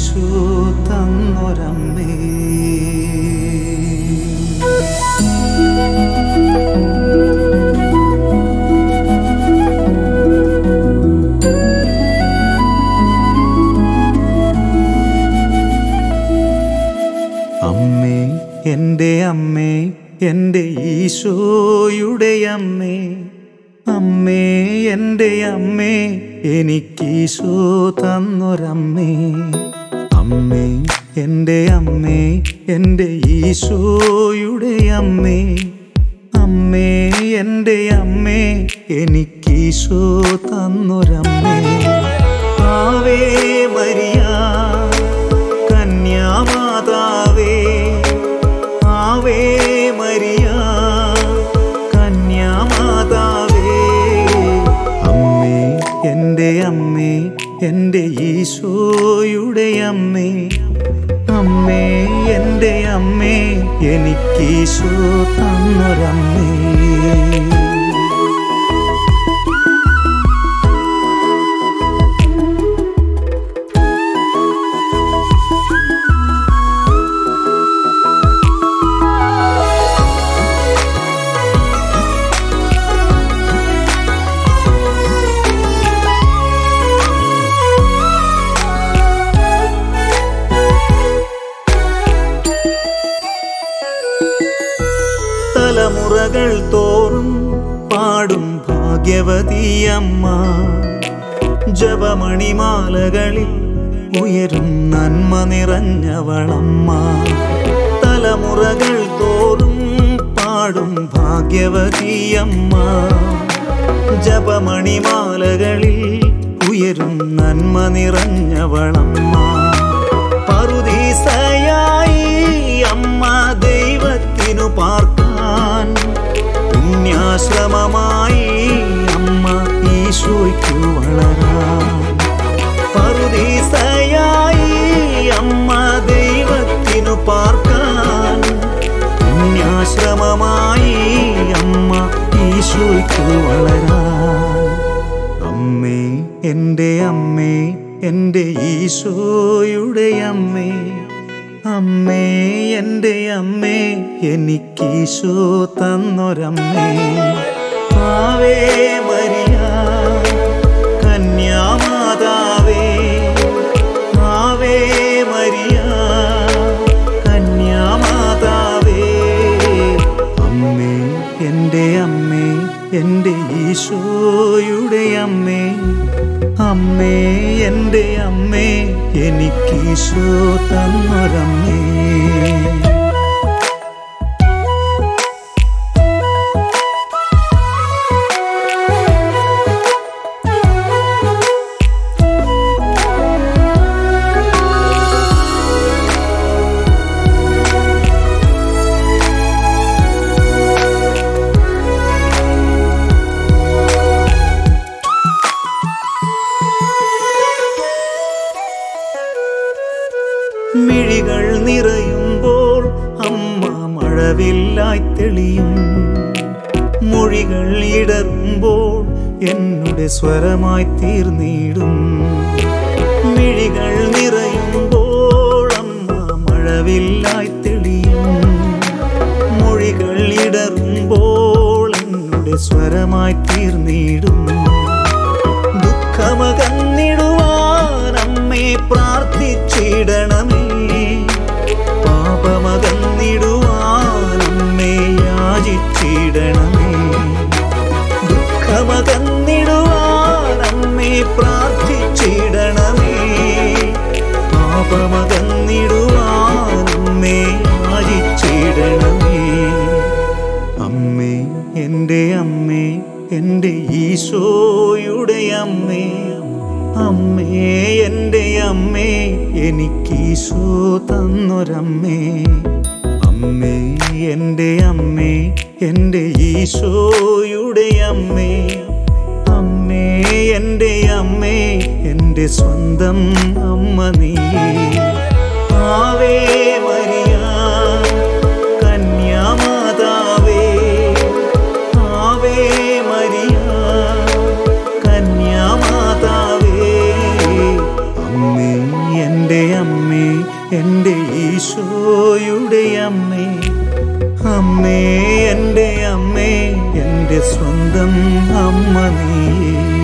എനിക്കീശോ തന്നൊരമ്മേ. അമ്മേ, എൻ്റെ അമ്മേ, എൻ്റെ ഈശോയുടെ അമ്മേ, അമ്മേ എൻ്റെ അമ്മേ, എനിക്കീശോ തന്നൊരമ്മേ. അമ്മേ, എൻ്റെ അമ്മേ, എൻ്റെ ഈശോയുടെ അമ്മേ, അമ്മേ എൻ്റെ അമ്മേ, എനിക്കീശോ തന്നൊരമ്മേ. ആവേ മരിയ കന്യാമാതാവേ, ആവേ മരിയ കന്യാമാതാവേ. അമ്മേ, എൻ്റെ അമ്മേ, എൻ്റെ ഈശോയുടെ അമ്മേ, അമ്മേ എൻ്റെ അമ്മേ, എനിക്കീശോ തന്നൊരമ്മേ. തലമുറകൾ തോറും പാടും ഭാഗ്യവതിയമ്മ, ജപമണിമാലകളിൽ ഉയരും നന്മ നിറഞ്ഞവളമ്മ. തലമുറകൾ തോറും പാടും ഭാഗ്യവതിയമ്മ, ജപമണിമാലകളിൽ ഉയരും നന്മ നിറഞ്ഞവളമ്മ. പറുദീസയായി അമ്മ ദൈവത്തിനു പാർക്കാൻ, പുണ്യാശ്രമമായി അമ്മ ഈശോയ്ക്കു വളരാൻ. പറുദീസയായി അമ്മ ദൈവത്തിനു പാർക്കാൻ, പുണ്യാശ്രമമായി അമ്മ ഈശോയ്ക്കു വളരാൻ. അമ്മേ, എൻ്റെ അമ്മേ, എൻ്റെ ഈശോയുടെ അമ്മേ, അമ്മേ എൻ്റെ അമ്മേ, എനിക്കീശോ തന്നൊരമ്മേ. ആവേ മരിയ കന്യാമാതാവേ, ആവേ മരിയ കന്യാമാതാവേ. അമ്മേ, എൻ്റെ അമ്മേ, എൻ്റെ ഈശോയുടെ അമ്മേ, അമ്മേ എൻ്റെ അമ്മേ, എനിക്കീശോ തന്നൊരമ്മേ. മിഴികൾ നിറയുമ്പോൾ അമ്മ മഴവില്ലായി തെളിയും, മൊഴികൾ ഇടറുമ്പോൾ എന്നുടെ സ്വരമായി തീർന്നിടും. മിഴികൾ നിറയുമ്പോൾ അമ്മ മഴവില്ലായി തെളിയും, മൊഴികൾ ഇടറുമ്പോൾ എന്നുടെ സ്വരമായി തീർന്നിടും. ദുഃഖമകന്നിടുവാൻ അമ്മേ പ്രാർത്ഥിച്ചിടണമേ, പാപമകന്നിടുവാൻ അമ്മേ യാചിച്ചിടണമേ. ദുഃഖമകന്നിടുവാൻ അമ്മേ പ്രാർത്ഥിച്ചിടണമേ, പാപമകന്നിടുവാൻ അമ്മേ യാചിച്ചിടണമേ. അമ്മേ, എൻ്റെ അമ്മേ, എൻ്റെ ഈശോയുടെ അമ്മേ, അമ്മേ എൻ്റെ അമ്മേ, എനിക്കീശോ തന്നൊരമ്മേ. അമ്മേ, എൻ്റെ അമ്മേ, എൻ്റെ ഈശോയുടെ അമ്മേ, അമ്മേ എൻ്റെ അമ്മേ, എൻ്റെ സ്വന്തം അമ്മ നീ. ആവേ മരിയ കന്യാമാതാവേ, ആവേ മരിയ കന്യാമാതാവേ. അമ്മേ, എൻ്റെ അമ്മ, എൻ്റെ ഈശോയുടെ അമ്മേ, അമ്മേ എൻ്റെ അമ്മേ, എൻ്റെ സ്വന്തം അമ്മ നീയേ.